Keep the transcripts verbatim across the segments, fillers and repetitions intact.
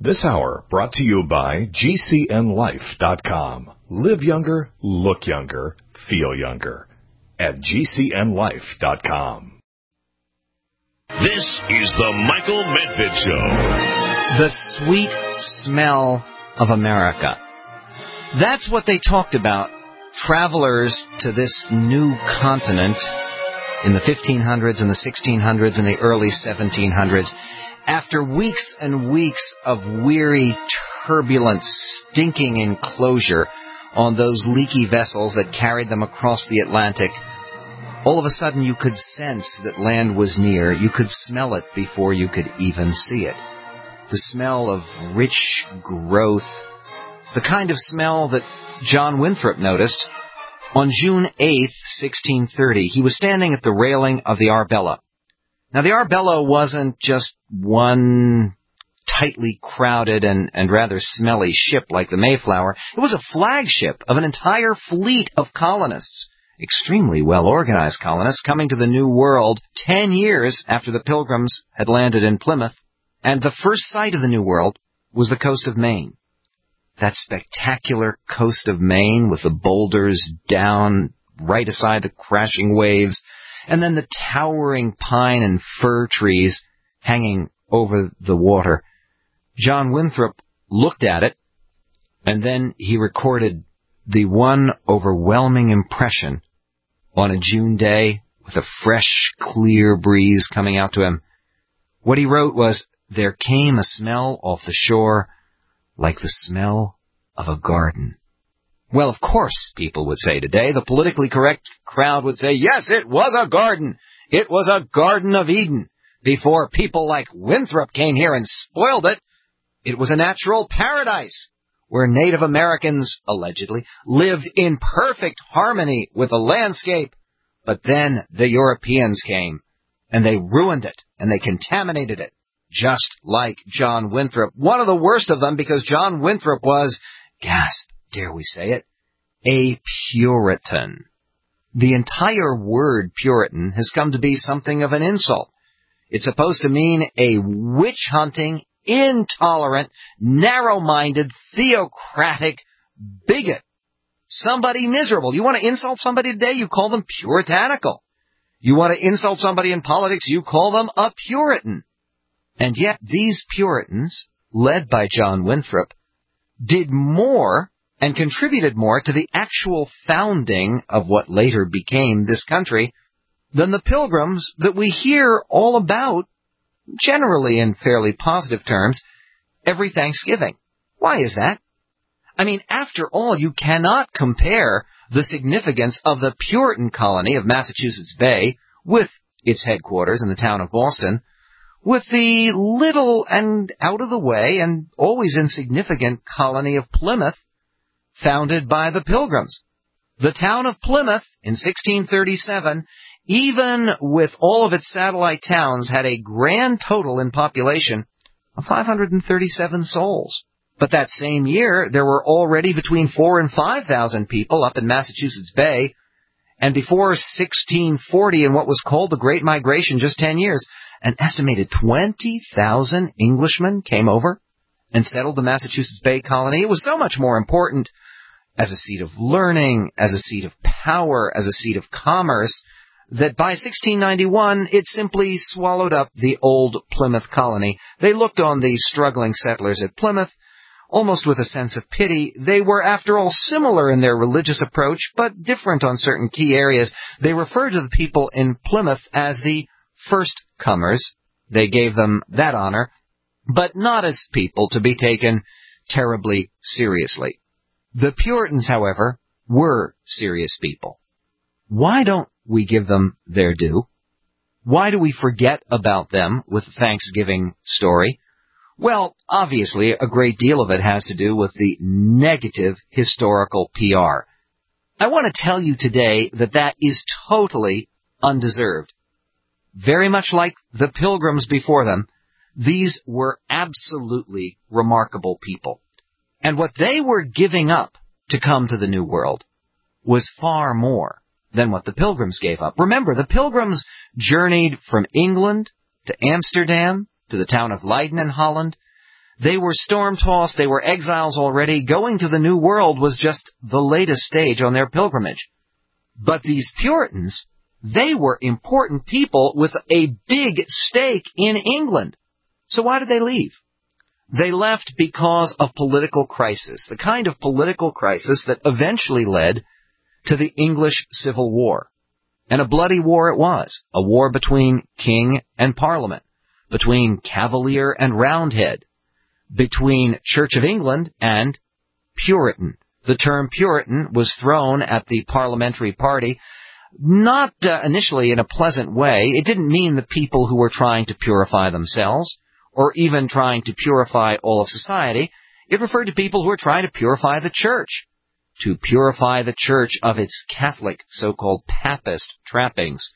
This hour brought to you by G C N life dot com. Live younger, look younger, feel younger. At G C N life dot com. This is the Michael Medved Show. The sweet smell of America. That's what they talked about, travelers to this new continent in the fifteen hundreds and the sixteen hundreds and the early seventeen hundreds. After weeks and weeks of weary, turbulent, stinking enclosure on those leaky vessels that carried them across the Atlantic, all of a sudden you could sense that land was near. You could smell it before you could even see it. The smell of rich growth, the kind of smell that John Winthrop noticed on June eighth, sixteen thirty. He was standing at the railing of the Arbella. Now, the Arbella wasn't just one tightly crowded and, and rather smelly ship like the Mayflower. It was a flagship of an entire fleet of colonists, extremely well-organized colonists, coming to the New World ten years after the Pilgrims had landed in Plymouth. And the first sight of the New World was the coast of Maine. That spectacular coast of Maine with the boulders down right aside the crashing waves, and then the towering pine and fir trees hanging over the water. John Winthrop looked at it, and then he recorded the one overwhelming impression on a June day with a fresh, clear breeze coming out to him. What he wrote was, "There came a smell off the shore like the smell of a garden." Well, of course, people would say today, the politically correct crowd would say, yes, it was a garden. It was a Garden of Eden. Before people like Winthrop came here and spoiled it, it was a natural paradise where Native Americans, allegedly, lived in perfect harmony with the landscape. But then the Europeans came, and they ruined it, and they contaminated it, just like John Winthrop. One of the worst of them, because John Winthrop was, gasp, dare we say it, a Puritan. The entire word Puritan has come to be something of an insult. It's supposed to mean a witch-hunting, intolerant, narrow-minded, theocratic bigot. Somebody miserable. You want to insult somebody today, you call them puritanical. You want to insult somebody in politics, you call them a Puritan. And yet these Puritans, led by John Winthrop, did more and contributed more to the actual founding of what later became this country than the Pilgrims that we hear all about, generally in fairly positive terms, every Thanksgiving. Why is that? I mean, after all, you cannot compare the significance of the Puritan colony of Massachusetts Bay with its headquarters in the town of Boston with the little and out-of-the-way and always insignificant colony of Plymouth, founded by the Pilgrims. The town of Plymouth, in sixteen thirty-seven, even with all of its satellite towns, had a grand total in population of five hundred thirty-seven souls. But that same year, there were already between four and five thousand people up in Massachusetts Bay, and before sixteen forty, in what was called the Great Migration, just ten years, an estimated twenty thousand Englishmen came over and settled the Massachusetts Bay Colony. It was so much more important as a seat of learning, as a seat of power, as a seat of commerce, that by sixteen ninety-one it simply swallowed up the old Plymouth colony. They looked on the struggling settlers at Plymouth almost with a sense of pity. They were, after all, similar in their religious approach, but different on certain key areas. They referred to the people in Plymouth as the first comers. They gave them that honor, but not as people to be taken terribly seriously. The Puritans, however, were serious people. Why don't we give them their due? Why do we forget about them with the Thanksgiving story? Well, obviously, a great deal of it has to do with the negative historical P R. I want to tell you today that that is totally undeserved. Very much like the Pilgrims before them, these were absolutely remarkable people. And what they were giving up to come to the New World was far more than what the Pilgrims gave up. Remember, the Pilgrims journeyed from England to Amsterdam, to the town of Leiden in Holland. They were storm-tossed, they were exiles already. Going to the New World was just the latest stage on their pilgrimage. But these Puritans, they were important people with a big stake in England. So why did they leave? They left because of political crisis, the kind of political crisis that eventually led to the English Civil War. And a bloody war it was, a war between king and parliament, between Cavalier and Roundhead, between Church of England and Puritan. The term Puritan was thrown at the parliamentary party, not uh, initially in a pleasant way. It didn't mean the people who were trying to purify themselves, or even trying to purify all of society. It referred to people who were trying to purify the church, to purify the church of its Catholic, so-called papist trappings,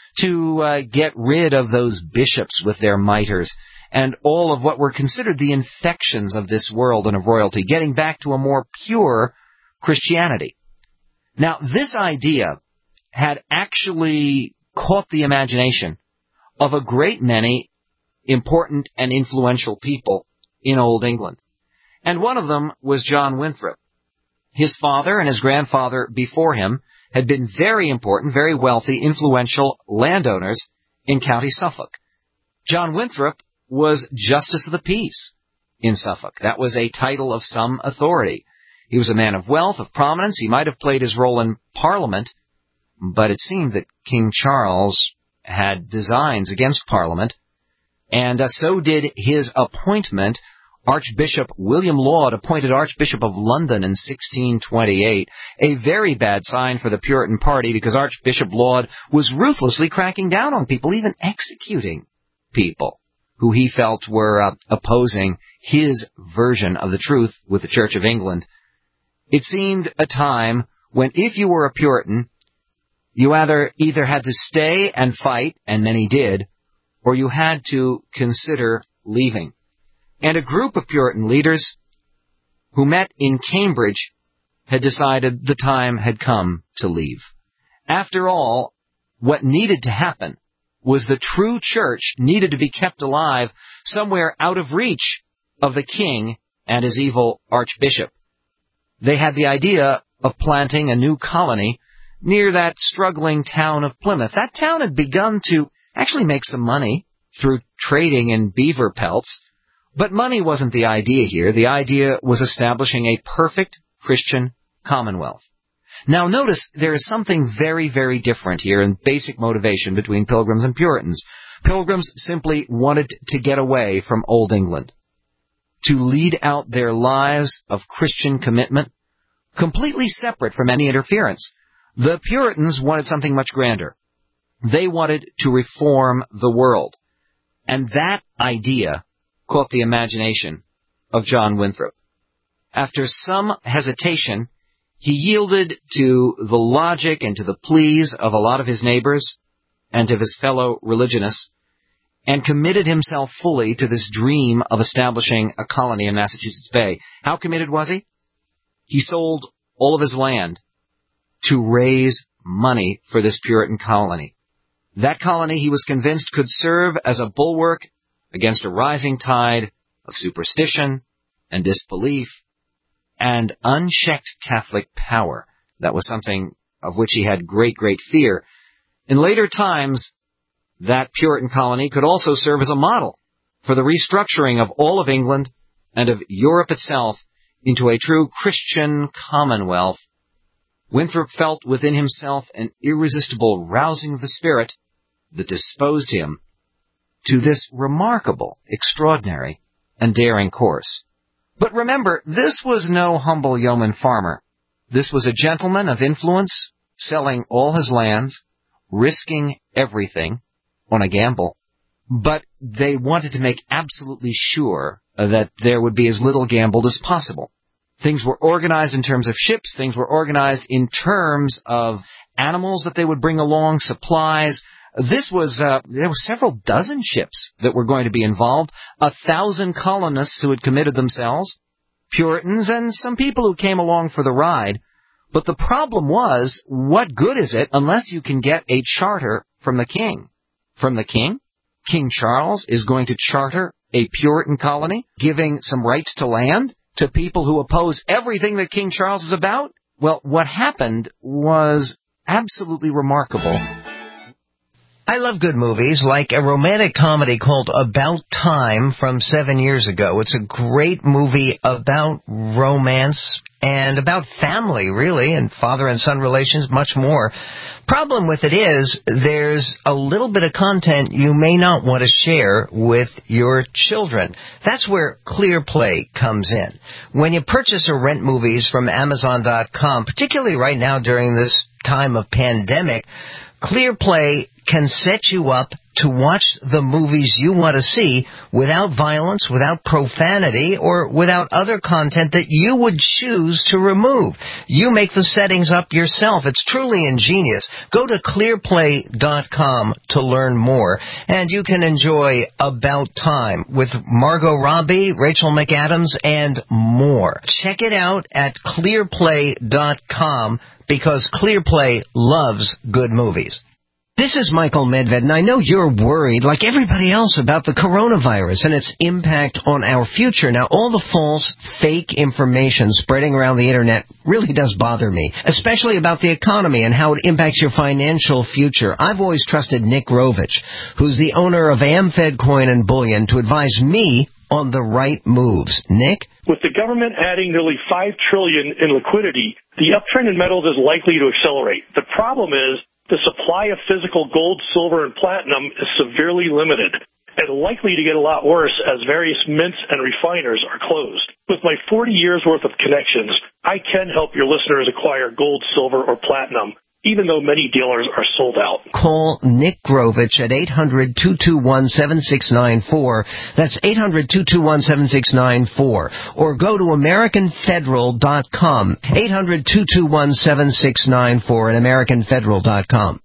to uh, get rid of those bishops with their mitres, and all of what were considered the infections of this world and of royalty, getting back to a more pure Christianity. Now, this idea had actually caught the imagination of a great many important and influential people in Old England. And one of them was John Winthrop. His father and his grandfather before him had been very important, very wealthy, influential landowners in County Suffolk. John Winthrop was Justice of the Peace in Suffolk. That was a title of some authority. He was a man of wealth, of prominence. He might have played his role in Parliament, but it seemed that King Charles had designs against Parliament, and uh, so did his appointment. Archbishop William Laud, appointed Archbishop of London in sixteen twenty-eight, a very bad sign for the Puritan party, because Archbishop Laud was ruthlessly cracking down on people, even executing people who he felt were uh, opposing his version of the truth with the Church of England. It seemed a time when if you were a Puritan, you either, either had to stay and fight, and many did, or you had to consider leaving. And a group of Puritan leaders who met in Cambridge had decided the time had come to leave. After all, what needed to happen was the true church needed to be kept alive somewhere out of reach of the king and his evil archbishop. They had the idea of planting a new colony near that struggling town of Plymouth. That town had begun to actually make some money through trading in beaver pelts. But money wasn't the idea here. The idea was establishing a perfect Christian commonwealth. Now notice there is something very, very different here in basic motivation between Pilgrims and Puritans. Pilgrims simply wanted to get away from Old England, to lead out their lives of Christian commitment, completely separate from any interference. The Puritans wanted something much grander. They wanted to reform the world. And that idea caught the imagination of John Winthrop. After some hesitation, he yielded to the logic and to the pleas of a lot of his neighbors and of his fellow religionists, and committed himself fully to this dream of establishing a colony in Massachusetts Bay. How committed was he? He sold all of his land to raise money for this Puritan colony. That colony, he was convinced, could serve as a bulwark against a rising tide of superstition and disbelief and unchecked Catholic power. That was something of which he had great, great fear. In later times, that Puritan colony could also serve as a model for the restructuring of all of England and of Europe itself into a true Christian commonwealth. Winthrop felt within himself an irresistible rousing of the spirit that disposed him to this remarkable, extraordinary, and daring course. But remember, this was no humble yeoman farmer. This was a gentleman of influence, selling all his lands, risking everything on a gamble. But they wanted to make absolutely sure that there would be as little gambled as possible. Things were organized in terms of ships. Things were organized in terms of animals that they would bring along, supplies. This was, uh, there were several dozen ships that were going to be involved, a thousand colonists who had committed themselves, Puritans, and some people who came along for the ride. But the problem was, what good is it unless you can get a charter from the king? From the king? King Charles is going to charter a Puritan colony, giving some rights to land to people who oppose everything that King Charles is about? Well, what happened was absolutely remarkable. I love good movies, like a romantic comedy called About Time from seven years ago. It's a great movie about romance and about family, really, and father and son relations, much more. Problem with it is there's a little bit of content you may not want to share with your children. That's where ClearPlay comes in. When you purchase or rent movies from Amazon dot com, particularly right now during this time of pandemic, ClearPlay can set you up to watch the movies you want to see without violence, without profanity, or without other content that you would choose to remove. You make the settings up yourself. It's truly ingenious. Go to clearplay dot com to learn more, and you can enjoy About Time with Margot Robbie, Rachel McAdams, and more. Check it out at clearplay dot com because ClearPlay loves good movies. This is Michael Medved, and I know you're worried, like everybody else, about the coronavirus and its impact on our future. Now, all the false, fake information spreading around the Internet really does bother me, especially about the economy and how it impacts your financial future. I've always trusted Nick Rovich, who's the owner of AmFed Coin and Bullion, to advise me on the right moves. Nick? With the government adding nearly five trillion dollars in liquidity, the uptrend in metals is likely to accelerate. The problem is the supply of physical gold, silver, and platinum is severely limited and likely to get a lot worse as various mints and refiners are closed. With my forty years worth of connections, I can help your listeners acquire gold, silver, or platinum, even though many dealers are sold out. Call Nick Grovich at eight hundred, two two one, seven six nine four. That's eight hundred, two two one, seven six nine four. Or go to American Federal dot com. eight hundred, two two one, seven six nine four at American Federal dot com.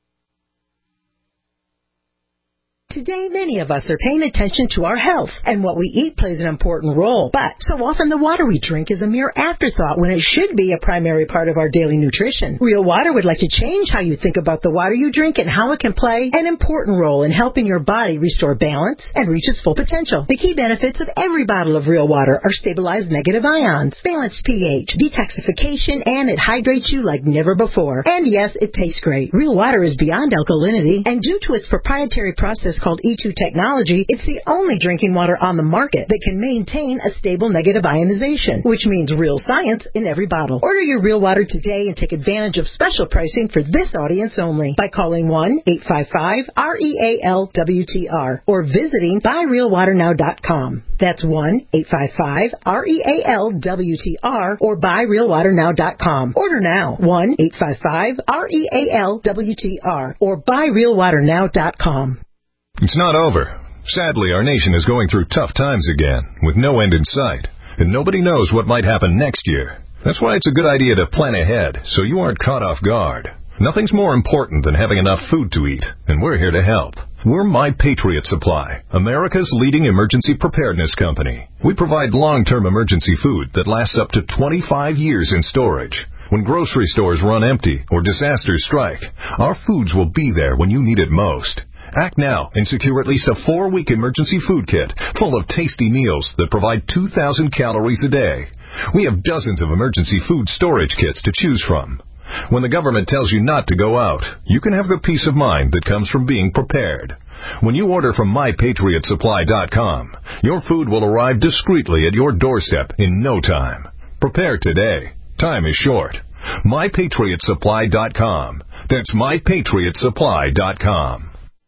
Today, many of us are paying attention to our health, and what we eat plays an important role. But so often the water we drink is a mere afterthought when it should be a primary part of our daily nutrition. Real Water would like to change how you think about the water you drink and how it can play an important role in helping your body restore balance and reach its full potential. The key benefits of every bottle of Real Water are stabilized negative ions, balanced pH, detoxification, and it hydrates you like never before. And yes, it tastes great. Real Water is beyond alkalinity, and due to its proprietary process called E two technology, it's the only drinking water on the market that can maintain a stable negative ionization, which means real science in every bottle. Order your Real Water today and take advantage of special pricing for this audience only by calling one eight five five, R E A L W T R or visiting buy real water now dot com. That's one eight five five, R E A L W T R or buy real water now dot com. Order now, one eight five five, R E A L W T R or buy real water now dot com. It's not over. Sadly, our nation is going through tough times again, with no end in sight, and nobody knows what might happen next year. That's why it's a good idea to plan ahead, so you aren't caught off guard. Nothing's more important than having enough food to eat, and we're here to help. We're My Patriot Supply, America's leading emergency preparedness company. We provide long-term emergency food that lasts up to twenty-five years in storage. When grocery stores run empty or disasters strike, our foods will be there when you need it most. Act now and secure at least a four-week emergency food kit full of tasty meals that provide two thousand calories a day. We have dozens of emergency food storage kits to choose from. When the government tells you not to go out, you can have the peace of mind that comes from being prepared. When you order from my patriot supply dot com, your food will arrive discreetly at your doorstep in no time. Prepare today. Time is short. my patriot supply dot com. That's my patriot supply dot com.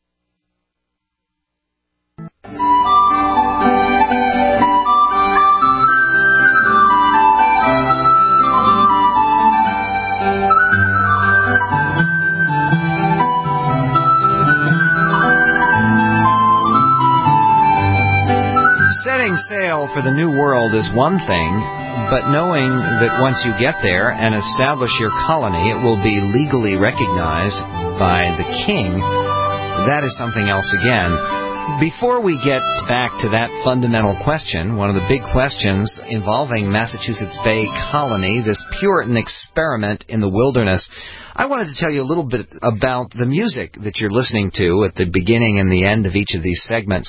Setting sail for the new world is one thing, but knowing that once you get there and establish your colony, it will be legally recognized by the king, that is something else again. Before we get back to that fundamental question, one of the big questions involving Massachusetts Bay Colony, this Puritan experiment in the wilderness, I wanted to tell you a little bit about the music that you're listening to at the beginning and the end of each of these segments.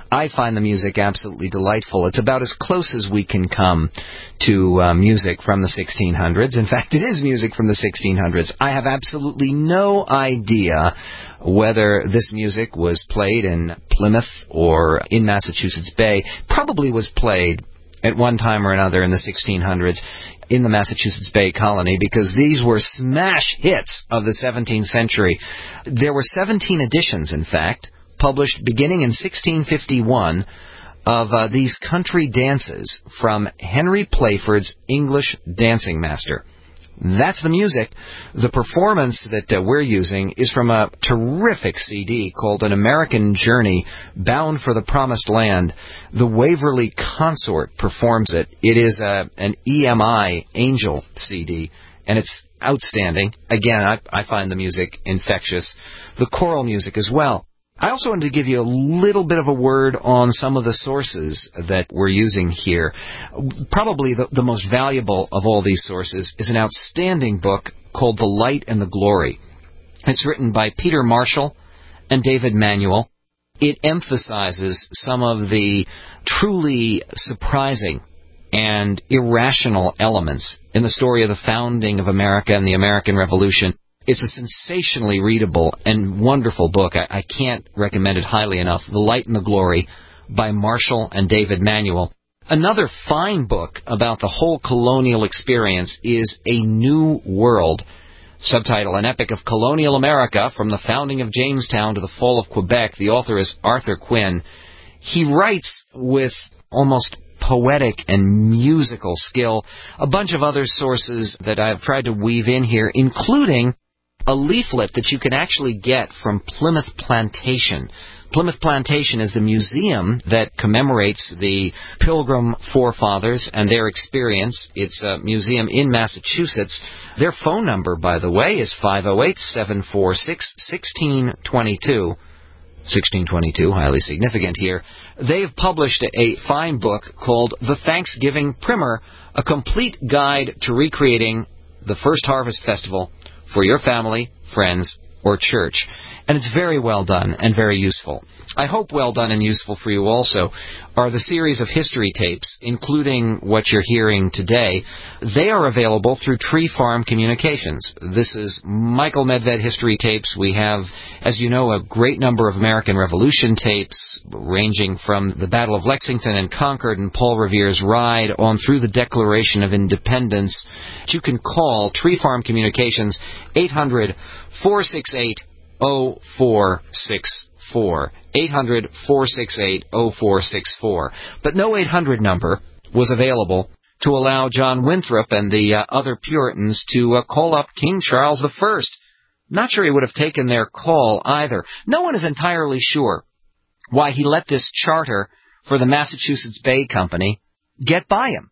I find the music absolutely delightful. It's about as close as we can come to uh, music from the sixteen hundreds. In fact, it is music from the sixteen hundreds. I have absolutely no idea whether this music was played in Plymouth or in Massachusetts Bay. Probably was played at one time or another in the sixteen hundreds in the Massachusetts Bay Colony, because these were smash hits of the seventeenth century. There were seventeen editions, in fact, published beginning in sixteen fifty-one of uh, these country dances from Henry Playford's English Dancing Master. That's the music. The performance that uh, we're using is from a terrific C D called An American Journey, Bound for the Promised Land. The Waverly Consort performs it. It is uh, an E M I Angel C D, and it's outstanding. Again, I, I find the music infectious. The choral music as well. I also wanted to give you a little bit of a word on some of the sources that we're using here. Probably the, the most valuable of all these sources is an outstanding book called The Light and the Glory. It's written by Peter Marshall and David Manuel. It emphasizes some of the truly surprising and irrational elements in the story of the founding of America and the American Revolution. It's a sensationally readable and wonderful book. I, I can't recommend it highly enough. The Light and the Glory by Marshall and David Manuel. Another fine book about the whole colonial experience is A New World. Subtitle, An Epic of Colonial America from the Founding of Jamestown to the Fall of Quebec. The author is Arthur Quinn. He writes with almost poetic and musical skill. A bunch of other sources that I've tried to weave in here, including a leaflet that you can actually get from Plymouth Plantation. Plymouth Plantation is the museum that commemorates the Pilgrim forefathers and their experience. It's a museum in Massachusetts. Their phone number, by the way, is five oh eight, seven four six, one six two two. sixteen twenty-two, highly significant here. They've published a fine book called The Thanksgiving Primer, a complete guide to recreating the First Harvest Festival for your family, friends, or church. And it's very well done and very useful. I hope well done and useful for you also are the series of history tapes, including what you're hearing today. They are available through Tree Farm Communications. This is Michael Medved history tapes. We have, as you know, a great number of American Revolution tapes, ranging from the Battle of Lexington and Concord and Paul Revere's Ride on through the Declaration of Independence. You can call Tree Farm Communications, eight hundred, four six eight, oh four six four. eight hundred, four six eight, oh four six four. But no eight hundred number was available to allow John Winthrop and the uh, other Puritans to uh, call up King Charles the First. Not sure he would have taken their call either. No one is entirely sure why he let this charter for the Massachusetts Bay Company get by him.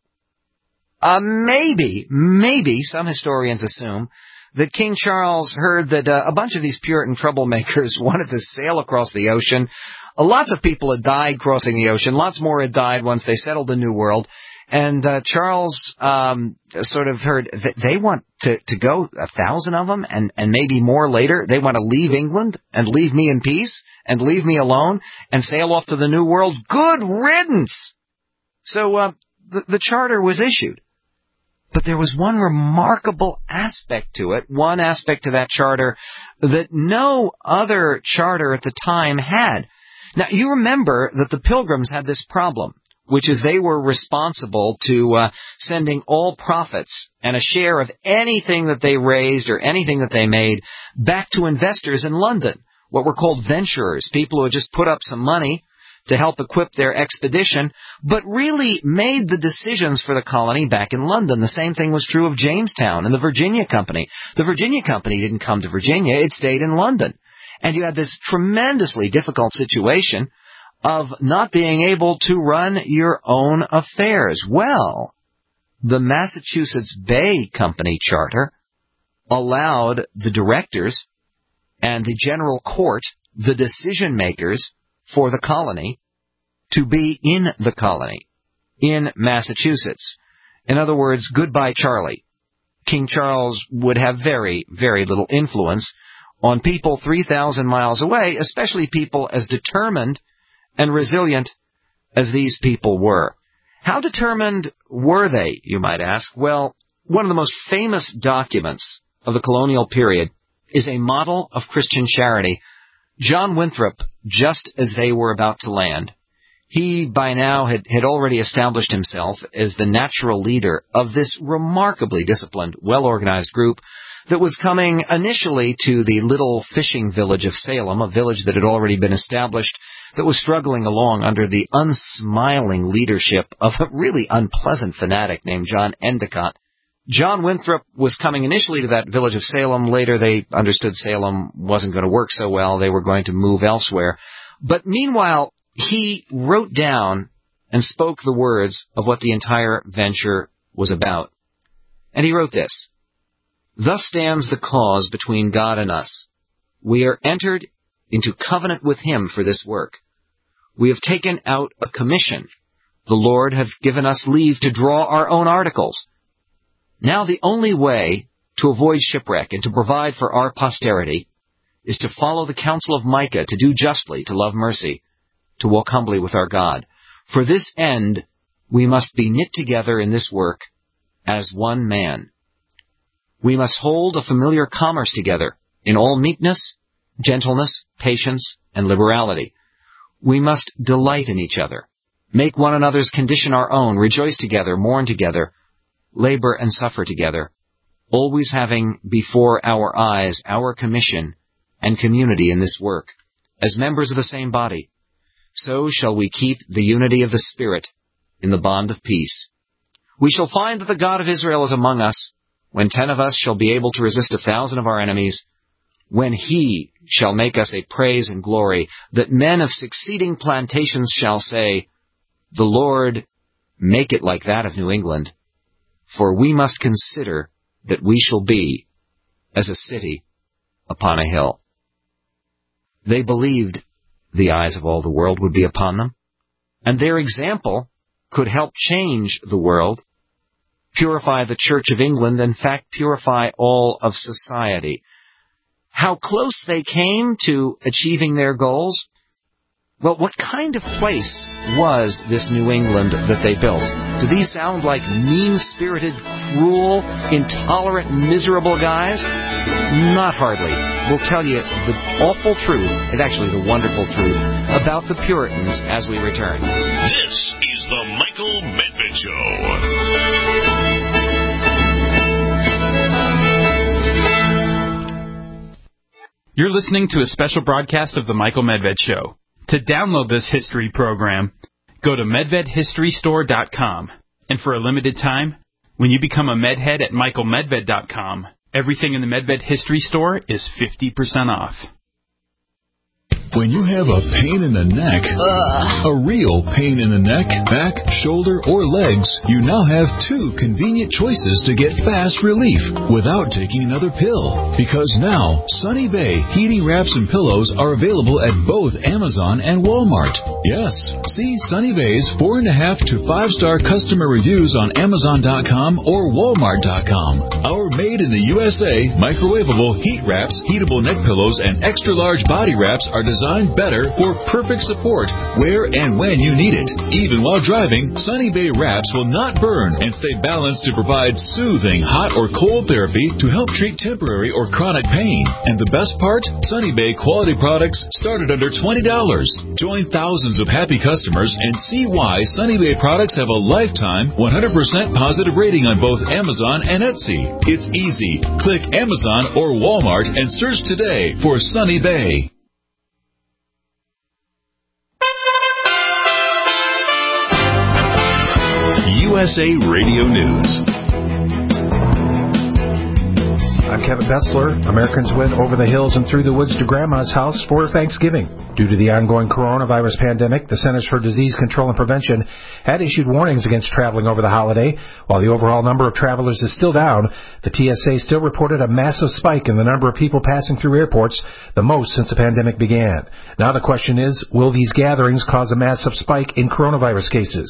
Uh, maybe, maybe, some historians assume, that King Charles heard that uh, a bunch of these Puritan troublemakers wanted to sail across the ocean. Uh, lots of people had died crossing the ocean. Lots more had died once they settled the New World. And uh, Charles um, sort of heard that they want to, to go, a thousand of them, and, and maybe more later. They want to leave England and leave me in peace and leave me alone and sail off to the New World. Good riddance! So uh, the, the charter was issued. But there was one remarkable aspect to it, one aspect to that charter that no other charter at the time had. Now, you remember that the Pilgrims had this problem, which is they were responsible to uh, sending all profits and a share of anything that they raised or anything that they made back to investors in London, what were called venturers, people who had just put up some money to help equip their expedition, but really made the decisions for the colony back in London. The same thing was true of Jamestown and the Virginia Company. The Virginia Company didn't come to Virginia, it stayed in London. And you had this tremendously difficult situation of not being able to run your own affairs. Well, the Massachusetts Bay Company Charter allowed the directors and the general court, the decision makers for the colony, to be in the colony, in Massachusetts. In other words, goodbye Charlie. King Charles would have very, very little influence on people three thousand miles away, especially people as determined and resilient as these people were. How determined were they, you might ask? Well, one of the most famous documents of the colonial period is a model of Christian charity. John Winthrop, just as they were about to land, he by now had, had already established himself as the natural leader of this remarkably disciplined, well-organized group that was coming initially to the little fishing village of Salem, a village that had already been established, that was struggling along under the unsmiling leadership of a really unpleasant fanatic named John Endicott. John Winthrop was coming initially to that village of Salem. Later they understood Salem wasn't going to work so well. They were going to move elsewhere. But meanwhile, he wrote down and spoke the words of what the entire venture was about. And he wrote this: "Thus stands the cause between God and us. We are entered into covenant with him for this work. We have taken out a commission. The Lord hath given us leave to draw our own articles. Now the only way to avoid shipwreck and to provide for our posterity is to follow the counsel of Micah, to do justly, to love mercy, to walk humbly with our God. For this end we must be knit together in this work as one man. We must hold a familiar commerce together in all meekness, gentleness, patience, and liberality. We must delight in each other, make one another's condition our own, rejoice together, mourn together, labor and suffer together, always having before our eyes our commission and community in this work. As members of the same body, so shall we keep the unity of the Spirit in the bond of peace. We shall find that the God of Israel is among us, when ten of us shall be able to resist a thousand of our enemies, when he shall make us a praise and glory, that men of succeeding plantations shall say, the Lord make it like that of New England, for we must consider that we shall be as a city upon a hill." They believed the eyes of all the world would be upon them, and their example could help change the world, purify the Church of England, in fact, purify all of society. How close they came to achieving their goals? Well, what kind of place was this New England that they built? Do these sound like mean-spirited, cruel, intolerant, miserable guys? Not hardly. We'll tell you the awful truth, and actually the wonderful truth, about the Puritans as we return. This is the Michael Medved Show. You're listening to a special broadcast of the Michael Medved Show. To download this history program, go to medved history store dot com. And for a limited time, when you become a Medhead at michael medved dot com, everything in the Medved History Store is fifty percent off. When you have a pain in the neck, uh, a real pain in the neck, back, shoulder, or legs, you now have two convenient choices to get fast relief without taking another pill. Because now, Sunny Bay heating wraps and pillows are available at both Amazon and Walmart. Yes, see Sunny Bay's four and a half to five star customer reviews on Amazon dot com or Walmart dot com. Our made in the U S A microwavable heat wraps, heatable neck pillows, and extra large body wraps are designed Designed better for perfect support where and when you need it. Even while driving, Sunny Bay wraps will not burn and stay balanced to provide soothing hot or cold therapy to help treat temporary or chronic pain. And the best part? Sunny Bay quality products start at under twenty dollars. Join thousands of happy customers and see why Sunny Bay products have a lifetime one hundred percent positive rating on both Amazon and Etsy. It's easy. Click Amazon or Walmart and search today for Sunny Bay. U S A Radio News. I'm Kevin Bessler. Americans went over the hills and through the woods to Grandma's house for Thanksgiving. Due to the ongoing coronavirus pandemic, the Centers for Disease Control and Prevention had issued warnings against traveling over the holiday. While the overall number of travelers is still down, the T S A still reported a massive spike in the number of people passing through airports, the most since the pandemic began. Now the question is, will these gatherings cause a massive spike in coronavirus cases?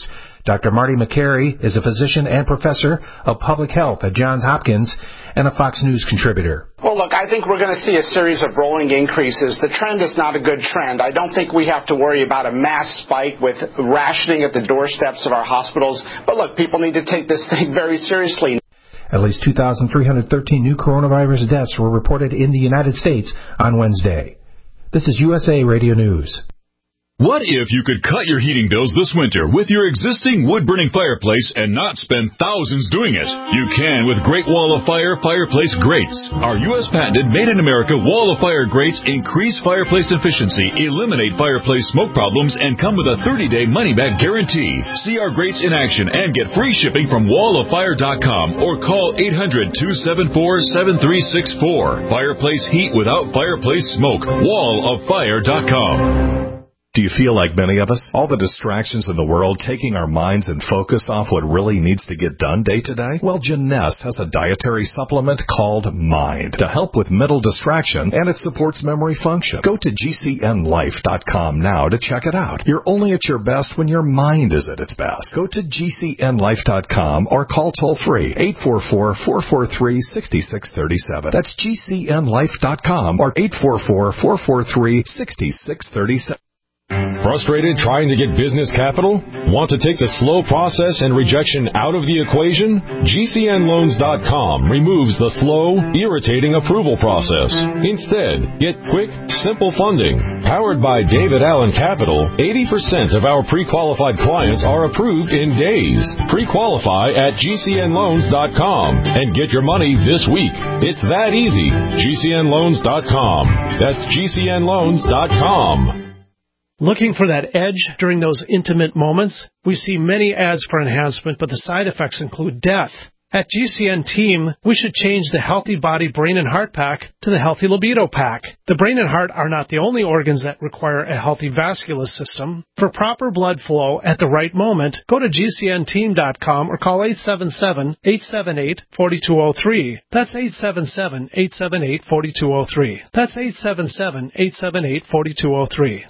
Doctor Marty McCary is a physician and professor of public health at Johns Hopkins and a Fox News contributor. Well, look, I think we're going to see a series of rolling increases. The trend is not a good trend. I don't think we have to worry about a mass spike with rationing at the doorsteps of our hospitals. But look, people need to take this thing very seriously. At least two thousand three hundred thirteen new coronavirus deaths were reported in the United States on Wednesday. This is U S A Radio News. What if you could cut your heating bills this winter with your existing wood-burning fireplace and not spend thousands doing it? You can with Great Wall of Fire fireplace grates. Our U S patented made-in-America Wall of Fire grates increase fireplace efficiency, eliminate fireplace smoke problems, and come with a thirty-day money-back guarantee. See our grates in action and get free shipping from wall of fire dot com or call eight hundred, two seven four, seven three six four. Fireplace heat without fireplace smoke. wall of fire dot com. Do you feel like many of us? All the distractions in the world taking our minds and focus off what really needs to get done day to day? Well, Jeunesse has a dietary supplement called Mind to help with mental distraction, and it supports memory function. Go to G C N life dot com now to check it out. You're only at your best when your mind is at its best. Go to G C N life dot com or call toll-free eight four four, four four three, six six three seven. That's G C N life dot com or eight four four, four four three, six six three seven. Frustrated trying to get business capital? Want to take the slow process and rejection out of the equation? G C N loans dot com removes the slow, irritating approval process. Instead, get quick, simple funding. Powered by David Allen Capital, eighty percent of our pre-qualified clients are approved in days. Pre-qualify at G C N loans dot com and get your money this week. It's that easy. G C N loans dot com. That's G C N loans dot com. Looking for that edge during those intimate moments? We see many ads for enhancement, but the side effects include death. At G C N Team, we should change the Healthy Body Brain and Heart Pack to the Healthy Libido Pack. The brain and heart are not the only organs that require a healthy vascular system. For proper blood flow at the right moment, go to G C N team dot com or call eight seven seven, eight seven eight, four two zero three. That's eight seven seven, eight seven eight, four two zero three. That's eight seven seven, eight seven eight, four two zero three.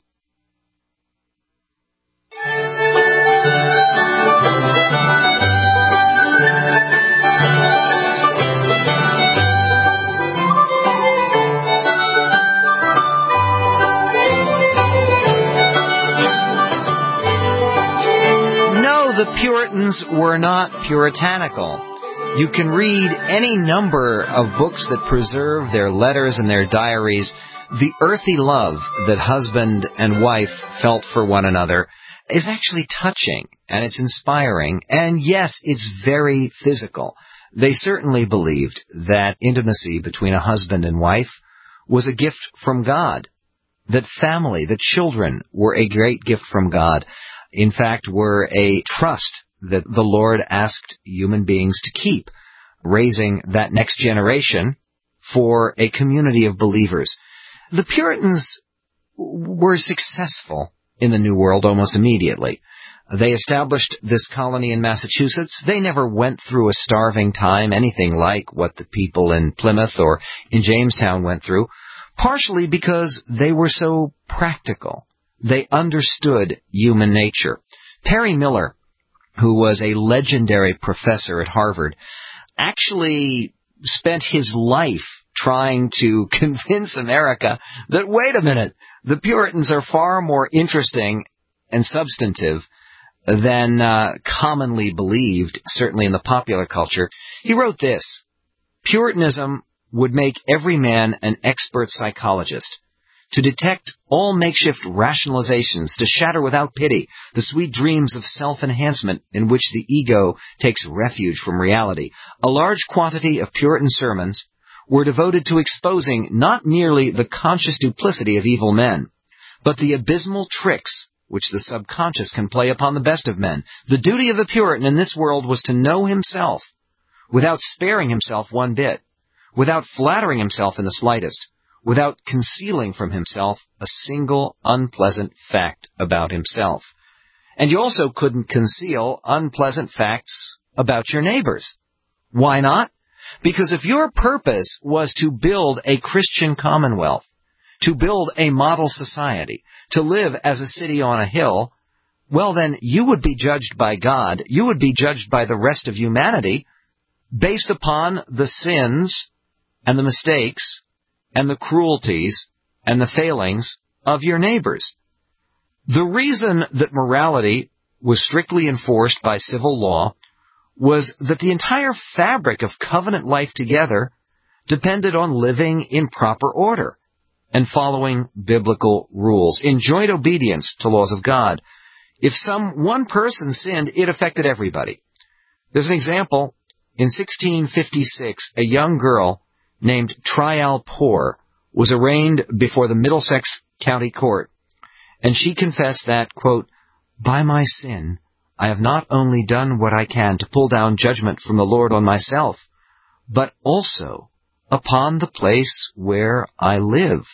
The Puritans were not puritanical. You can read any number of books that preserve their letters and their diaries. The earthy love that husband and wife felt for one another is actually touching, and it's inspiring, and yes, it's very physical. They certainly believed that intimacy between a husband and wife was a gift from God, that family, that children were a great gift from God. In fact, were a trust that the Lord asked human beings to keep, raising that next generation for a community of believers. The Puritans were successful in the New World almost immediately. They established this colony in Massachusetts. They never went through a starving time, anything like what the people in Plymouth or in Jamestown went through, partially because they were so practical. They understood human nature. Perry Miller, who was a legendary professor at Harvard, actually spent his life trying to convince America that, wait a minute, the Puritans are far more interesting and substantive than uh, commonly believed, certainly in the popular culture. He wrote this: Puritanism would make every man an expert psychologist, to detect all makeshift rationalizations, to shatter without pity the sweet dreams of self-enhancement in which the ego takes refuge from reality. A large quantity of Puritan sermons were devoted to exposing not merely the conscious duplicity of evil men, but the abysmal tricks which the subconscious can play upon the best of men. The duty of the Puritan in this world was to know himself, without sparing himself one bit, without flattering himself in the slightest, without concealing from himself a single unpleasant fact about himself. And you also couldn't conceal unpleasant facts about your neighbors. Why not? Because if your purpose was to build a Christian commonwealth, to build a model society, to live as a city on a hill, well then, you would be judged by God, you would be judged by the rest of humanity based upon the sins and the mistakes and the cruelties and the failings of your neighbors. The reason that morality was strictly enforced by civil law was that the entire fabric of covenant life together depended on living in proper order and following biblical rules, in joint obedience to laws of God. If some one person sinned, it affected everybody. There's an example. In sixteen fifty-six, a young girl named Trial Poor was arraigned before the Middlesex County Court, and she confessed that, quote, "By my sin, I have not only done what I can to pull down judgment from the Lord on myself, but also upon the place where I live."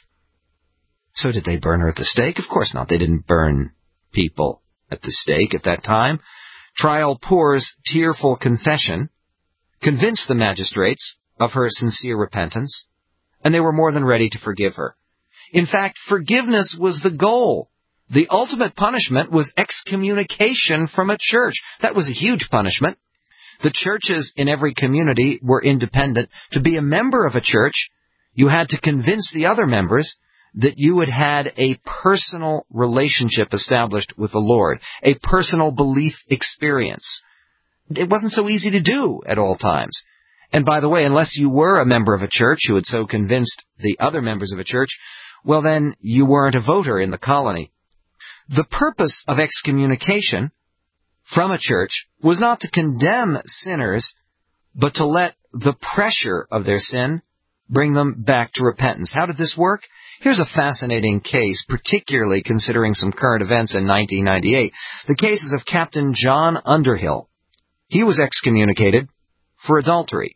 So did they burn her at the stake? Of course not. They didn't burn people at the stake at that time. Trial Poor's tearful confession convinced the magistrates of her sincere repentance, and they were more than ready to forgive her. In fact, forgiveness was the goal. The ultimate punishment was excommunication from a church. That was a huge punishment. The churches in every community were independent. To be a member of a church, you had to convince the other members that you had had a personal relationship established with the Lord, a personal belief experience. It wasn't so easy to do at all times. And by the way, unless you were a member of a church who had so convinced the other members of a church, well then, you weren't a voter in the colony. The purpose of excommunication from a church was not to condemn sinners, but to let the pressure of their sin bring them back to repentance. How did this work? Here's a fascinating case, particularly considering some current events in nineteen ninety-eight. The case is of Captain John Underhill. He was excommunicated for adultery.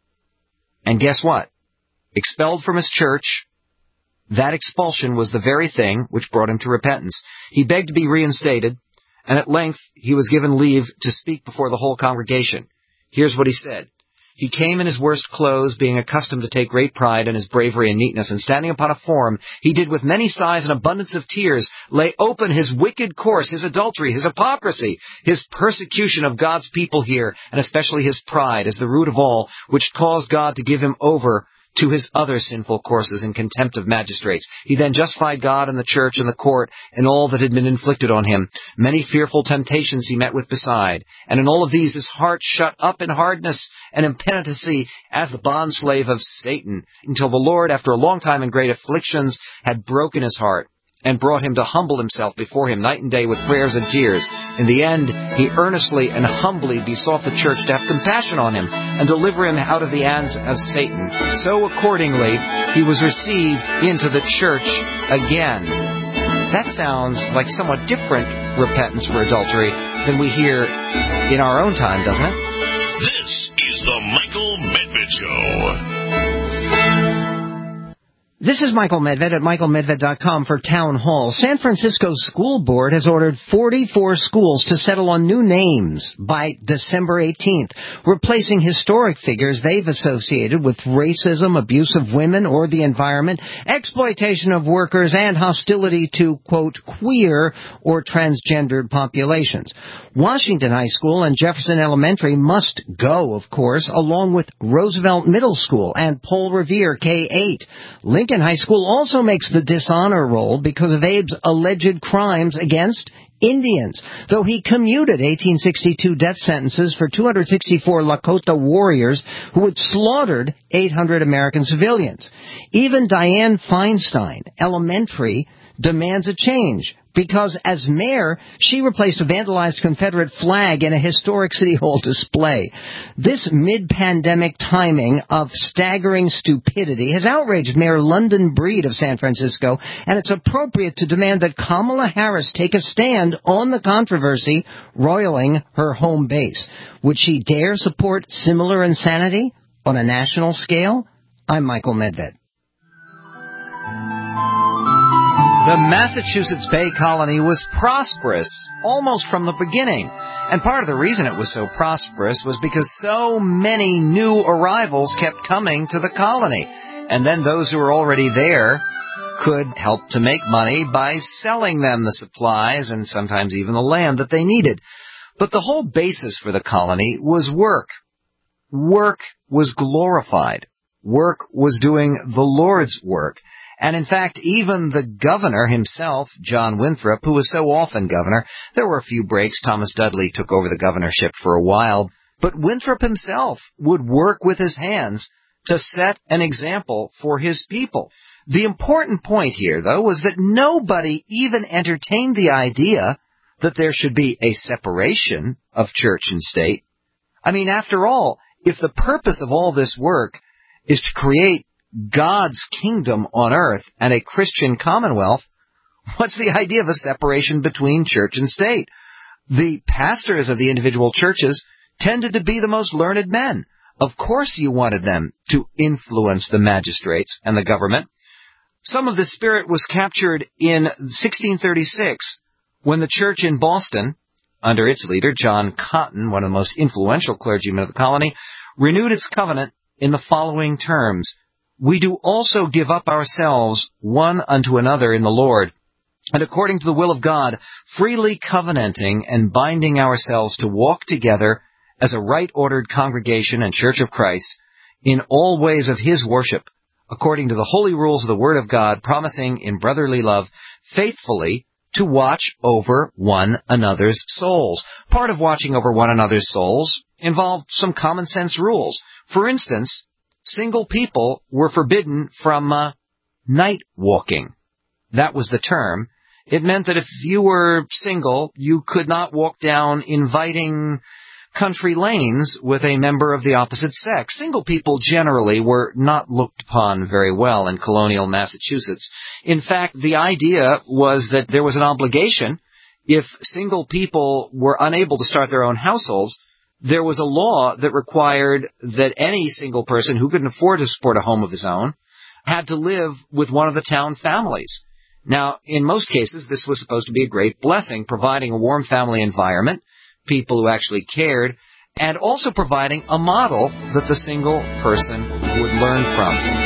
And guess what? Expelled from his church. That expulsion was the very thing which brought him to repentance. He begged to be reinstated, and at length he was given leave to speak before the whole congregation. Here's what he said. He came in his worst clothes, being accustomed to take great pride in his bravery and neatness, and standing upon a form, he did with many sighs and abundance of tears lay open his wicked course, his adultery, his hypocrisy, his persecution of God's people here, and especially his pride as the root of all, which caused God to give him over to his other sinful courses in contempt of magistrates. He then justified God and the church and the court and all that had been inflicted on him. Many fearful temptations he met with beside, and in all of these his heart shut up in hardness and impenitency as the bondslave of Satan, until the Lord, after a long time and great afflictions, had broken his heart and brought him to humble himself before him night and day with prayers and tears. In the end, he earnestly and humbly besought the church to have compassion on him and deliver him out of the hands of Satan. So accordingly, he was received into the church again. That sounds like somewhat different repentance for adultery than we hear in our own time, doesn't it? This is the Michael Medved Show. This is Michael Medved at michael medved dot com for Town Hall. San Francisco's school board has ordered forty-four schools to settle on new names by December eighteenth, replacing historic figures they've associated with racism, abuse of women or the environment, exploitation of workers, and hostility to, quote, queer or transgendered populations. Washington High School and Jefferson Elementary must go, of course, along with Roosevelt Middle School and Paul Revere K eight. Lincoln High School also makes the dishonor roll because of Abe's alleged crimes against Indians, though he commuted eighteen sixty-two death sentences for two hundred sixty-four Lakota warriors who had slaughtered eight hundred American civilians. Even Dianne Feinstein Elementary demands a change, because as mayor, she replaced a vandalized Confederate flag in a historic City Hall display. This mid-pandemic timing of staggering stupidity has outraged Mayor London Breed of San Francisco, and it's appropriate to demand that Kamala Harris take a stand on the controversy roiling her home base. Would she dare support similar insanity on a national scale? I'm Michael Medved. The Massachusetts Bay Colony was prosperous almost from the beginning. And part of the reason it was so prosperous was because so many new arrivals kept coming to the colony. And then those who were already there could help to make money by selling them the supplies and sometimes even the land that they needed. But the whole basis for the colony was work. Work was glorified. Work was doing the Lord's work. And in fact, even the governor himself, John Winthrop, who was so often governor, there were a few breaks. Thomas Dudley took over the governorship for a while. But Winthrop himself would work with his hands to set an example for his people. The important point here, though, was that nobody even entertained the idea that there should be a separation of church and state. I mean, after all, if the purpose of all this work is to create God's kingdom on earth and a Christian commonwealth, what's the idea of a separation between church and state? The pastors of the individual churches tended to be the most learned men. Of course you wanted them to influence the magistrates and the government. Some of this spirit was captured in sixteen thirty-six when the church in Boston, under its leader, John Cotton, one of the most influential clergymen of the colony, renewed its covenant in the following terms: "We do also give up ourselves one unto another in the Lord, and according to the will of God, freely covenanting and binding ourselves to walk together as a right-ordered congregation and church of Christ in all ways of his worship, according to the holy rules of the Word of God, promising in brotherly love faithfully to watch over one another's souls." Part of watching over one another's souls involved some common sense rules. For instance, single people were forbidden from uh, night walking. That was the term. It meant that if you were single, you could not walk down inviting country lanes with a member of the opposite sex. Single people generally were not looked upon very well in colonial Massachusetts. In fact, the idea was that there was an obligation. If single people were unable to start their own households, there was a law that required that any single person who couldn't afford to support a home of his own had to live with one of the town families. Now, in most cases, this was supposed to be a great blessing, providing a warm family environment, people who actually cared, and also providing a model that the single person would learn from.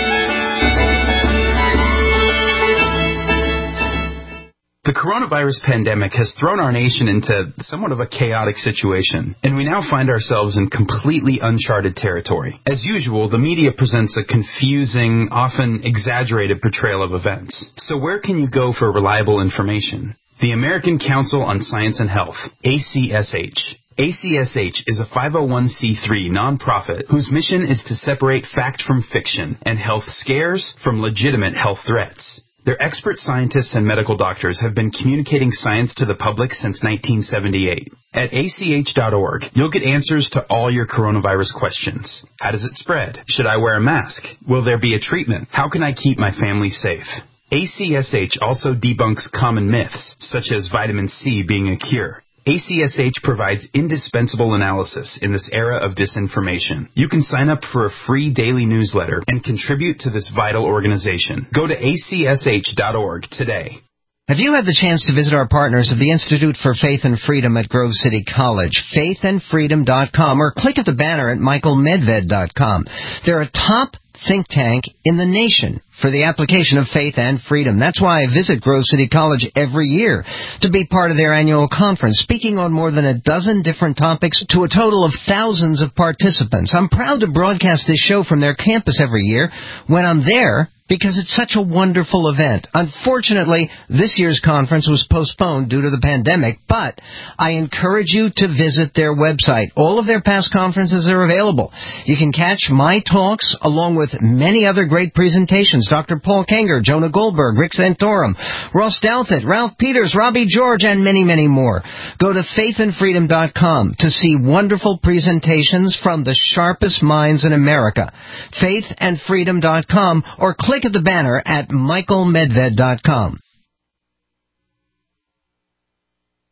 The coronavirus pandemic has thrown our nation into somewhat of a chaotic situation, and we now find ourselves in completely uncharted territory. As usual, the media presents a confusing, often exaggerated portrayal of events. So where can you go for reliable information? The American Council on Science and Health, A C S H. A C S H is a five oh one c three nonprofit whose mission is to separate fact from fiction and health scares from legitimate health threats. Their expert scientists and medical doctors have been communicating science to the public since nineteen seventy-eight. At A C H dot org, you'll get answers to all your coronavirus questions. How does it spread? Should I wear a mask? Will there be a treatment? How can I keep my family safe? A C S H also debunks common myths, such as vitamin C being a cure. A C S H provides indispensable analysis in this era of disinformation. You can sign up for a free daily newsletter and contribute to this vital organization. Go to A C S H dot org today. Have you had the chance to visit our partners at the Institute for Faith and Freedom at Grove City College, faith and freedom dot com, or click at the banner at michael medved dot com? They're a top think tank in the nation for the application of faith and freedom. That's why I visit Grove City College every year to be part of their annual conference, speaking on more than a dozen different topics to a total of thousands of participants. I'm proud to broadcast this show from their campus every year when I'm there, because it's such a wonderful event. Unfortunately, this year's conference was postponed due to the pandemic, but I encourage you to visit their website. All of their past conferences are available. You can catch my talks along with many other great presentations. Doctor Paul Kenger, Jonah Goldberg, Rick Santorum, Ross Douthat, Ralph Peters, Robbie George, and many, many more. Go to faith and freedom dot com to see wonderful presentations from the sharpest minds in America. faith and freedom dot com, or click at the banner at michael medved dot com.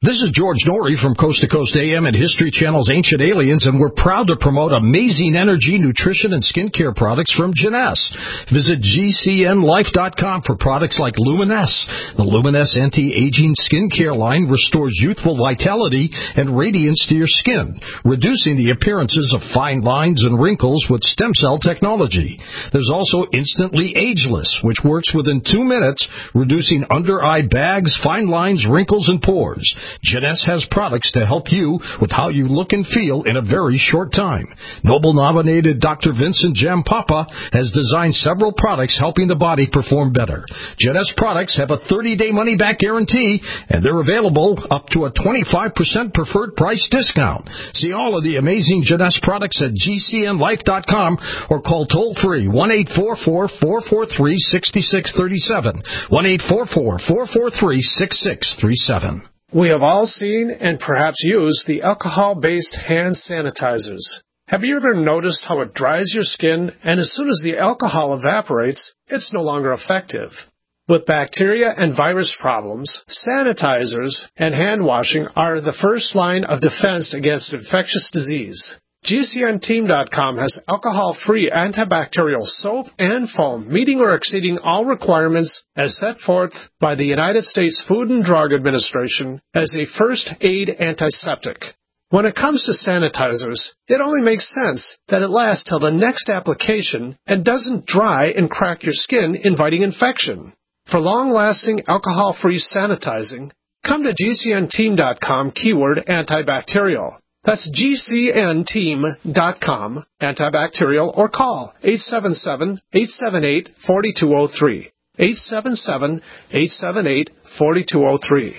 This is George Norrie from Coast to Coast A M and History Channel's Ancient Aliens, and we're proud to promote amazing energy, nutrition, and skincare products from Jeunesse. Visit G C N life dot com for products like Luminesse. The Luminesse anti-aging skincare line restores youthful vitality and radiance to your skin, reducing the appearances of fine lines and wrinkles with stem cell technology. There's also Instantly Ageless, which works within two minutes, reducing under-eye bags, fine lines, wrinkles, and pores. Jeunesse has products to help you with how you look and feel in a very short time. Nobel-nominated Doctor Vincent Jampapa has designed several products helping the body perform better. Jeunesse products have a thirty-day money-back guarantee, and they're available up to a twenty-five percent preferred price discount. See all of the amazing Jeunesse products at G C N life dot com or call toll-free one eight four four, four four three, six six three seven, one eight four four, four four three, six six three seven. We have all seen and perhaps used the alcohol-based hand sanitizers. Have you ever noticed how it dries your skin, and as soon as the alcohol evaporates, it's no longer effective? With bacteria and virus problems, sanitizers and hand washing are the first line of defense against infectious disease. G C N team dot com has alcohol-free antibacterial soap and foam meeting or exceeding all requirements as set forth by the United States Food and Drug Administration as a first aid antiseptic. When it comes to sanitizers, it only makes sense that it lasts till the next application and doesn't dry and crack your skin, inviting infection. For long-lasting alcohol-free sanitizing, come to G C N team dot com keyword antibacterial. That's G C N team dot com, antibacterial, or call eight seven seven, eight seven eight, four two zero three, eight seven seven, eight seven eight, four two zero three.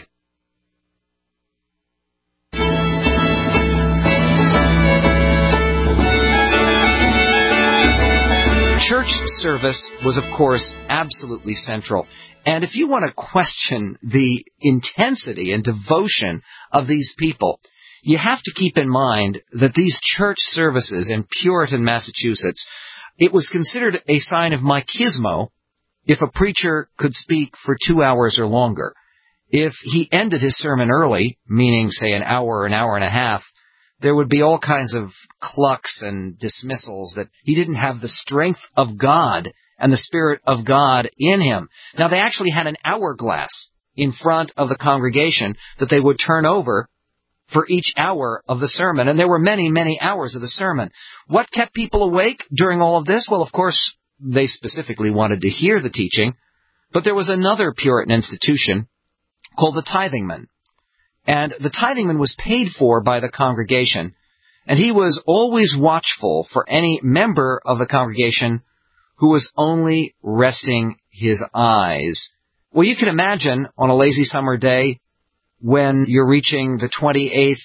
Church service was, of course, absolutely central. And if you want to question the intensity and devotion of these people, you have to keep in mind that these church services in Puritan, Massachusetts, it was considered a sign of machismo if a preacher could speak for two hours or longer. If he ended his sermon early, meaning, say, an hour or an hour and a half, there would be all kinds of clucks and dismissals that he didn't have the strength of God and the Spirit of God in him. Now, they actually had an hourglass in front of the congregation that they would turn over for each hour of the sermon, and there were many, many hours of the sermon. What kept people awake during all of this? Well, of course, they specifically wanted to hear the teaching, but there was another Puritan institution called the tithingman, and the tithingman was paid for by the congregation, and he was always watchful for any member of the congregation who was only resting his eyes. Well, you can imagine on a lazy summer day, when you're reaching the twenty-eighth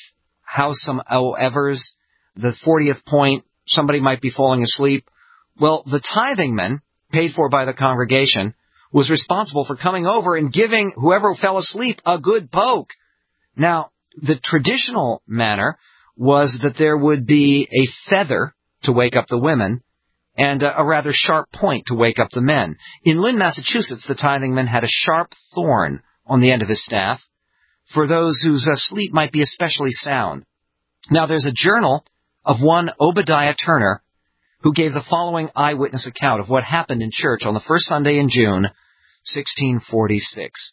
howsomever's, the fortieth point, somebody might be falling asleep. Well, the tithingman, paid for by the congregation, was responsible for coming over and giving whoever fell asleep a good poke. Now, the traditional manner was that there would be a feather to wake up the women and a rather sharp point to wake up the men. In Lynn, Massachusetts, the tithingman had a sharp thorn on the end of his staff for those whose uh, sleep might be especially sound. Now, there's a journal of one Obadiah Turner who gave the following eyewitness account of what happened in church on the first Sunday in June, sixteen forty-six.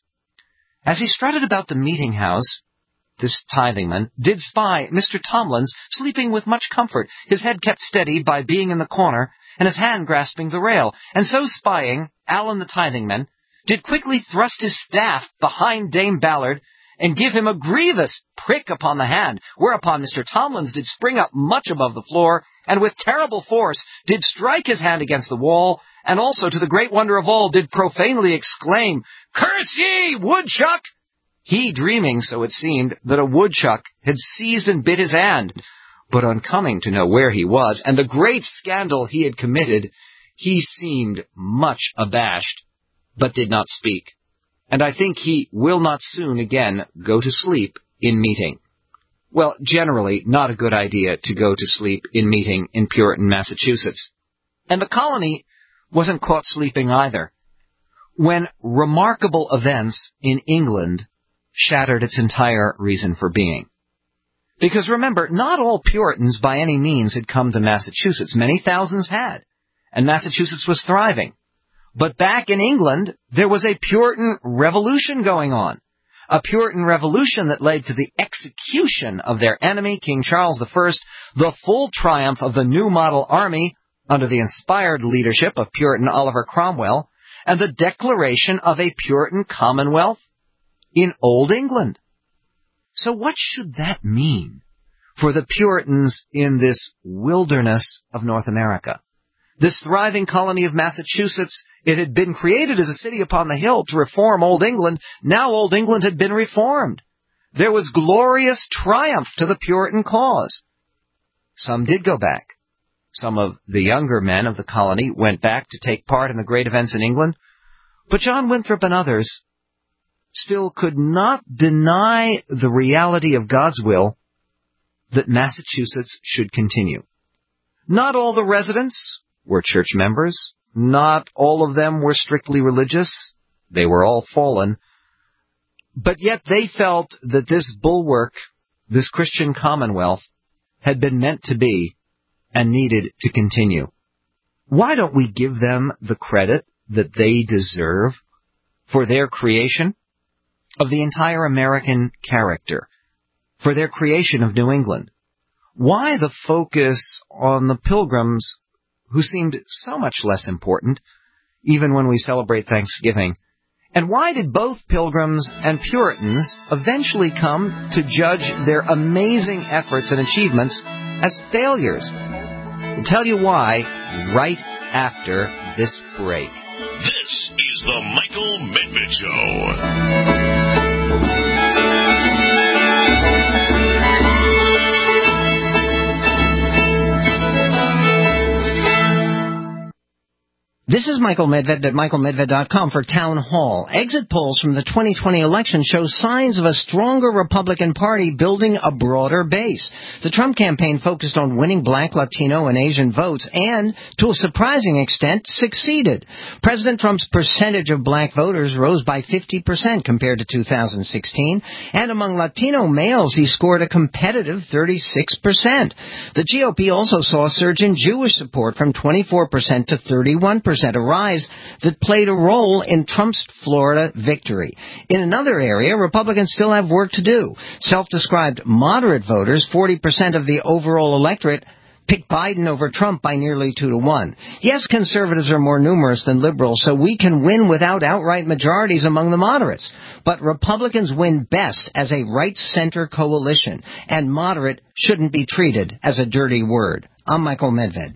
As he strutted about the meeting house, this tithingman did spy Mister Tomlins sleeping with much comfort, his head kept steady by being in the corner, and his hand grasping the rail. And so spying, Allen the tithingman did quickly thrust his staff behind Dame Ballard, and give him a grievous prick upon the hand, whereupon Mister Tomlins did spring up much above the floor, and with terrible force did strike his hand against the wall, and also, to the great wonder of all, did profanely exclaim, "Curse ye, woodchuck!" He dreaming, so it seemed, that a woodchuck had seized and bit his hand. But on coming to know where he was, and the great scandal he had committed, he seemed much abashed, but did not speak. And I think he will not soon again go to sleep in meeting. Well, generally, not a good idea to go to sleep in meeting in Puritan, Massachusetts. And the colony wasn't caught sleeping either. When remarkable events in England shattered its entire reason for being. Because remember, not all Puritans by any means had come to Massachusetts. Many thousands had, and Massachusetts was thriving. But back in England, there was a Puritan revolution going on. A Puritan revolution that led to the execution of their enemy, King Charles the First, the full triumph of the New Model Army under the inspired leadership of Puritan Oliver Cromwell, and the declaration of a Puritan Commonwealth in Old England. So what should that mean for the Puritans in this wilderness of North America? This thriving colony of Massachusetts, it had been created as a city upon the hill to reform Old England. Now Old England had been reformed. There was glorious triumph to the Puritan cause. Some did go back. Some of the younger men of the colony went back to take part in the great events in England. But John Winthrop and others still could not deny the reality of God's will that Massachusetts should continue. Not all the residents were church members. Not all of them were strictly religious. They were all fallen. But yet they felt that this bulwark, this Christian commonwealth, had been meant to be and needed to continue. Why don't we give them the credit that they deserve for their creation of the entire American character, for their creation of New England? Why the focus on the Pilgrims, who seemed so much less important, even when we celebrate Thanksgiving? And why did both Pilgrims and Puritans eventually come to judge their amazing efforts and achievements as failures? We'll tell you why right after this break. This is the Michael Medved Show. This is Michael Medved at michael medved dot com for Town Hall. Exit polls from the twenty twenty election show signs of a stronger Republican Party building a broader base. The Trump campaign focused on winning Black, Latino, and Asian votes and, to a surprising extent, succeeded. President Trump's percentage of Black voters rose by fifty percent compared to two thousand sixteen, and among Latino males he scored a competitive thirty-six percent. The G O P also saw a surge in Jewish support from twenty-four percent to thirty-one percent. A rise that played a role in Trump's Florida victory. In another area, Republicans still have work to do. Self-described moderate voters, forty percent of the overall electorate, picked Biden over Trump by nearly two to one. Yes, conservatives are more numerous than liberals, so we can win without outright majorities among the moderates. But Republicans win best as a right-center coalition, and moderate shouldn't be treated as a dirty word. I'm Michael Medved.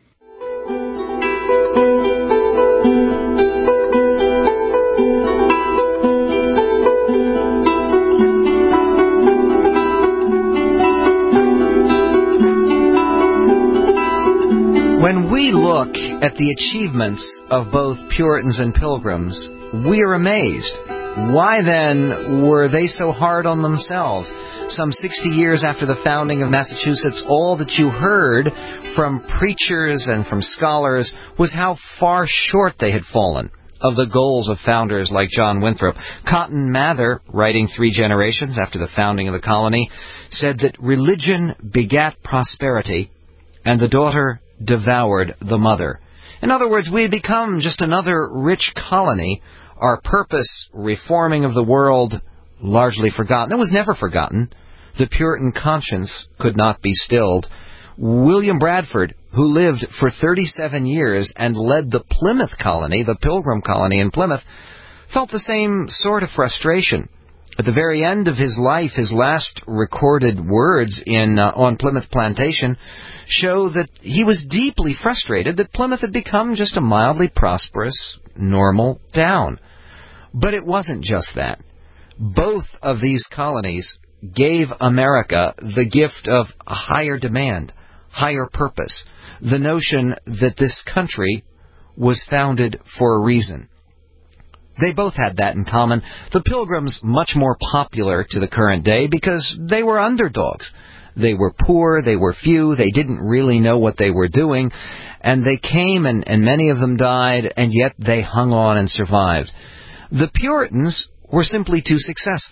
When we look at the achievements of both Puritans and Pilgrims, we are amazed. Why then were they so hard on themselves? Some sixty years after the founding of Massachusetts, all that you heard from preachers and from scholars was how far short they had fallen of the goals of founders like John Winthrop. Cotton Mather, writing three generations after the founding of the colony, said that religion begat prosperity, and the daughter devoured the mother. In other words, we had become just another rich colony, our purpose, reforming of the world, largely forgotten. It was never forgotten. The Puritan conscience could not be stilled. William Bradford, who lived for thirty-seven years and led the Plymouth colony, the Pilgrim colony in Plymouth, felt the same sort of frustration. At the very end of his life, his last recorded words in uh, on Plymouth Plantation show that he was deeply frustrated that Plymouth had become just a mildly prosperous, normal town. But it wasn't just that. Both of these colonies gave America the gift of a higher demand, higher purpose, the notion that this country was founded for a reason. They both had that in common. The Pilgrims much more popular to the current day because they were underdogs. They were poor, they were few, they didn't really know what they were doing, and they came and, and many of them died, and yet they hung on and survived. The Puritans were simply too successful.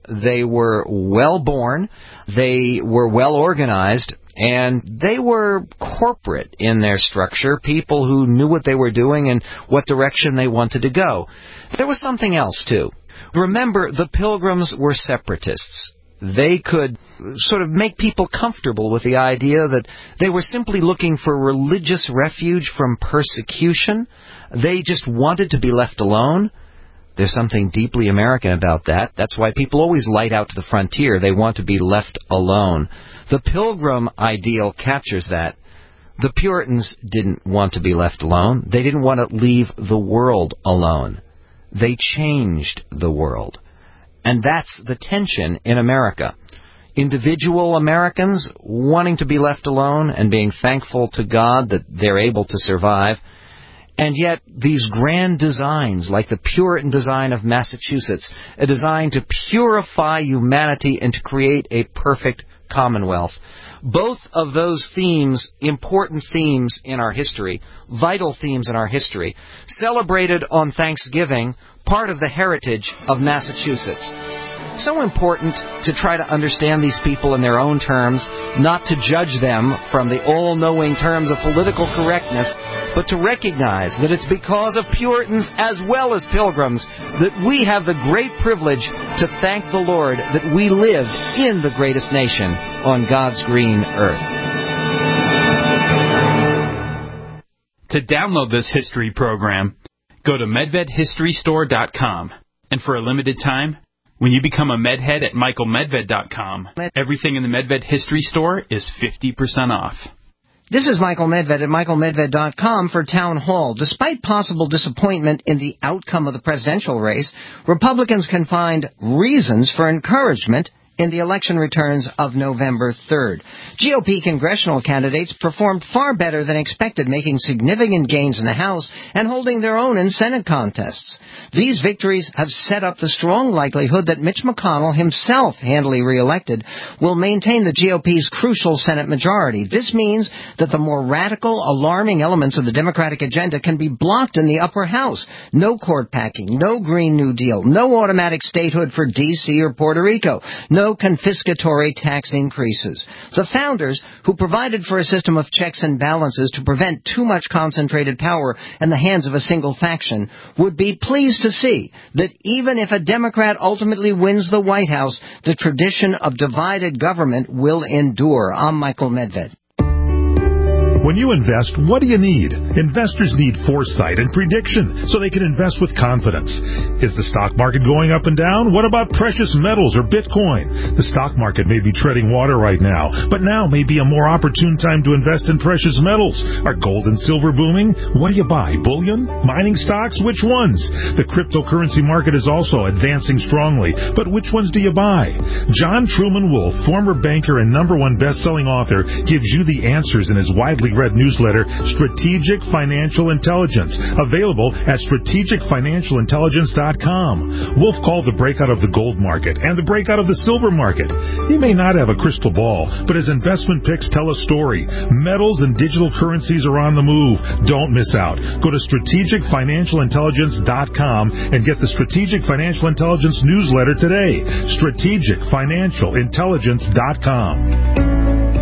They were well-born. They were well-organized. And they were corporate in their structure, people who knew what they were doing and what direction they wanted to go. There was something else, too. Remember, the Pilgrims were separatists. They could sort of make people comfortable with the idea that they were simply looking for religious refuge from persecution. They just wanted to be left alone. There's something deeply American about that. That's why people always light out to the frontier. They want to be left alone. The Pilgrim ideal captures that. The Puritans didn't want to be left alone. They didn't want to leave the world alone. They changed the world. And that's the tension in America. Individual Americans wanting to be left alone and being thankful to God that they're able to survive. And yet, these grand designs, like the Puritan design of Massachusetts, a design to purify humanity and to create a perfect commonwealth. Both of those themes, important themes in our history, vital themes in our history, celebrated on Thanksgiving, part of the heritage of Massachusetts. So important to try to understand these people in their own terms, not to judge them from the all-knowing terms of political correctness, but to recognize that it's because of Puritans as well as Pilgrims that we have the great privilege to thank the Lord that we live in the greatest nation on God's green earth. To download this history program, go to medved history store dot com. And for a limited time, when you become a Medhead at michael medved dot com, everything in the Medved History Store is fifty percent off. This is Michael Medved at michael medved dot com for Town Hall. Despite possible disappointment in the outcome of the presidential race, Republicans can find reasons for encouragement in the election returns of November third. G O P congressional candidates performed far better than expected, making significant gains in the House and holding their own in Senate contests. These victories have set up the strong likelihood that Mitch McConnell, himself handily reelected, will maintain the G O P's crucial Senate majority. This means that the more radical, alarming elements of the Democratic agenda can be blocked in the upper house. No court packing, no Green New Deal, no automatic statehood for D C or Puerto Rico, no confiscatory tax increases. The founders, who provided for a system of checks and balances to prevent too much concentrated power in the hands of a single faction, would be pleased to see that even if a Democrat ultimately wins the White House, the tradition of divided government will endure. I'm Michael Medved. When you invest, what do you need? Investors need foresight and prediction so they can invest with confidence. Is the stock market going up and down? What about precious metals or Bitcoin? The stock market may be treading water right now, but now may be a more opportune time to invest in precious metals. Are gold and silver booming? What do you buy? Bullion? Mining stocks? Which ones? The cryptocurrency market is also advancing strongly, but which ones do you buy? John Truman Wolfe, former banker and number one best-selling author, gives you the answers in his widely read newsletter, Strategic Financial Intelligence, available at strategic financial intelligence dot com. Wolf called the breakout of the gold market and the breakout of the silver market. He may not have a crystal ball, but his investment picks tell a story. Metals and digital currencies are on the move. Don't miss out. Go to strategic financial intelligence dot com and get the Strategic Financial Intelligence newsletter today. strategic financial intelligence dot com.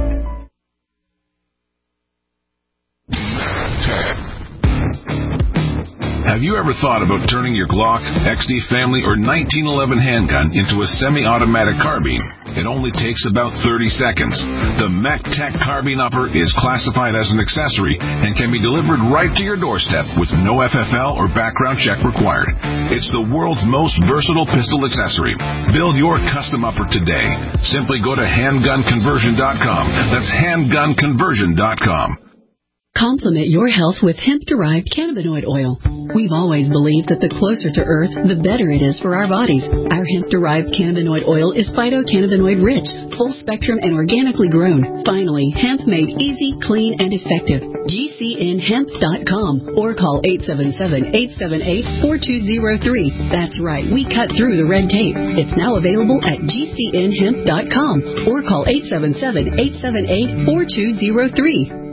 Have you ever thought about turning your Glock, X D Family, or nineteen eleven handgun into a semi-automatic carbine? It only takes about thirty seconds. The MechTech Carbine Upper is classified as an accessory and can be delivered right to your doorstep with no F F L or background check required. It's the world's most versatile pistol accessory. Build your custom upper today. Simply go to handgun conversion dot com. That's handgun conversion dot com. Complement your health with hemp-derived cannabinoid oil. We've always believed that the closer to Earth, the better it is for our bodies. Our hemp-derived cannabinoid oil is phytocannabinoid-rich, full-spectrum, and organically grown. Finally, hemp made easy, clean, and effective. G C N hemp dot com or call eight seven seven, eight seven eight, four two zero three. That's right, we cut through the red tape. It's now available at G C N hemp dot com or call eight seven seven, eight seven eight, four two zero three.